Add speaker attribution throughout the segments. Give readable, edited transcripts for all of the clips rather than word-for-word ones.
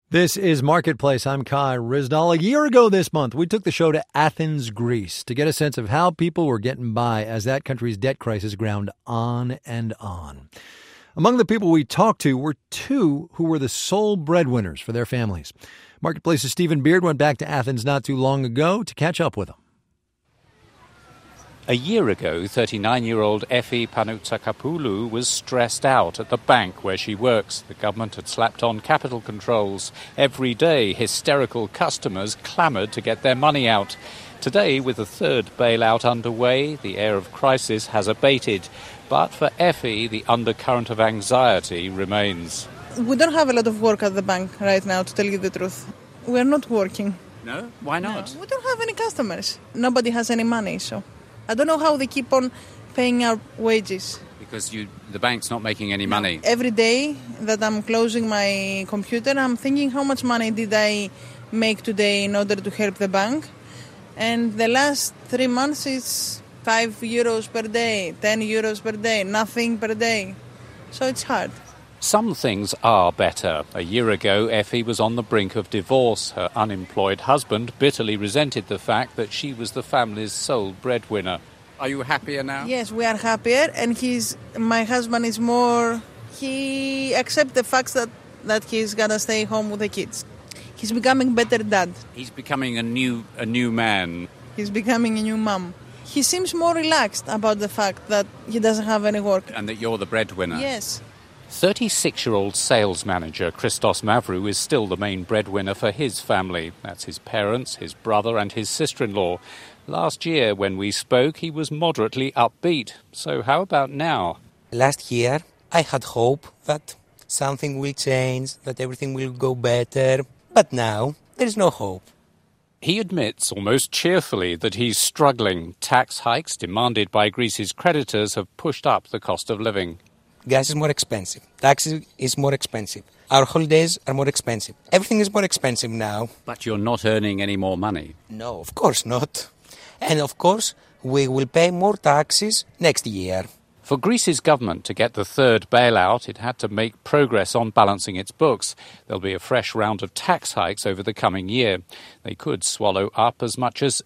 Speaker 1: This is Marketplace. I'm Kai Rizdal. A year ago this month, we took the show to Athens, Greece, to get a sense of how people were getting by as that country's debt crisis ground on and on. Among the people we talked to were two who were the sole breadwinners for their families. Marketplace's Stephen Beard went back to Athens not too long ago to catch up with them.
Speaker 2: A year ago, 39-year-old Effie Panoutsakopoulou was stressed out at the bank where she works. The government had slapped on capital controls. Every day, hysterical customers clamoured to get their money out. Today, with the third bailout underway, the air of crisis has abated. But for Effie, the undercurrent of anxiety remains.
Speaker 3: We don't have a lot of work at the bank right now, to tell you the truth. We're not working.
Speaker 2: No? Why not?
Speaker 3: No, we don't have any customers. Nobody has any money, so I don't know how they keep on paying our wages.
Speaker 2: Because the bank's not making any money.
Speaker 3: Every day that I'm closing my computer, I'm thinking how much money did I make today in order to help the bank. And the last 3 months is €5 per day, €10 per day, nothing per day. So it's hard.
Speaker 2: Some things are better. A year ago, Effie was on the brink of divorce. Her unemployed husband bitterly resented the fact that she was the family's sole breadwinner. Are you happier now?
Speaker 3: Yes, we are happier, and my husband is more... He accepts the fact that he's gonna stay home with the kids. He's becoming better dad.
Speaker 2: He's becoming a new man.
Speaker 3: He's becoming a new mom. He seems more relaxed about the fact that he doesn't have any work.
Speaker 2: And that you're the breadwinner.
Speaker 3: Yes.
Speaker 2: 36-year-old sales manager Christos Mavrou is still the main breadwinner for his family. That's his parents, his brother and his sister-in-law. Last year, when we spoke, he was moderately upbeat. So how about now?
Speaker 4: Last year, I had hope that something will change, that everything will go better. But now, there is no hope.
Speaker 2: He admits almost cheerfully that he's struggling. Tax hikes demanded by Greece's creditors have pushed up the cost of living.
Speaker 4: Gas is more expensive. Taxi is more expensive. Our holidays are more expensive. Everything is more expensive now.
Speaker 2: But you're not earning any more money.
Speaker 4: No, of course not. And of course, we will pay more taxes next year.
Speaker 2: For Greece's government to get the third bailout, it had to make progress on balancing its books. There'll be a fresh round of tax hikes over the coming year. They could swallow up as much as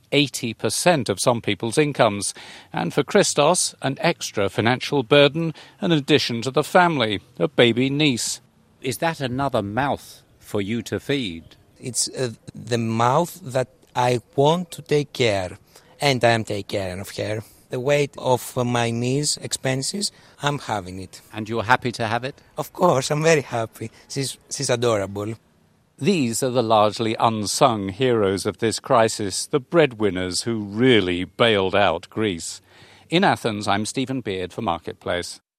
Speaker 2: 80% of some people's incomes. And for Christos, an extra financial burden, an addition to the family, a baby niece. Is that another mouth for you to feed?
Speaker 4: It's the mouth that I want to take care, and I am taking care of her. The weight of my niece's expenses, I'm having it.
Speaker 2: And you're happy to have it?
Speaker 4: Of course, I'm very happy. She's adorable.
Speaker 2: These are the largely unsung heroes of this crisis, the breadwinners who really bailed out Greece. In Athens, I'm Stephen Beard for Marketplace.